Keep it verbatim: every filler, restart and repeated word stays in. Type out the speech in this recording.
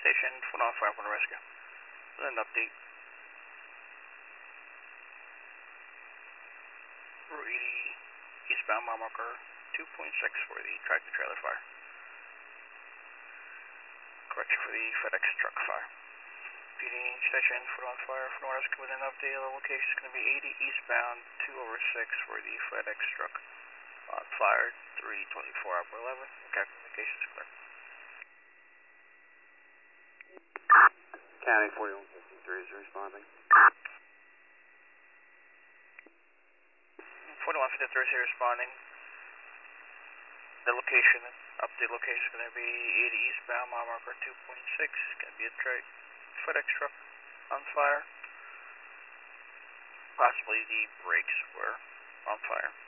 Station, foot on fire from the rescue. With an update. Route eighty, eastbound mile marker two point six for the tractor trailer fire. Correction for the FedEx truck fire. P D Station, foot on fire from the rescue with an update. The location is going to be eighty eastbound two over six for the FedEx truck on fire, three twenty-four hour eleven. Okay, communications clear. County forty-one fifty-three is responding. forty-one fifty-three is here responding. The location, update location is going to be eighty eastbound, mile marker two point six. It's going to be a tra- FedEx truck on fire. Possibly the brakes were on fire.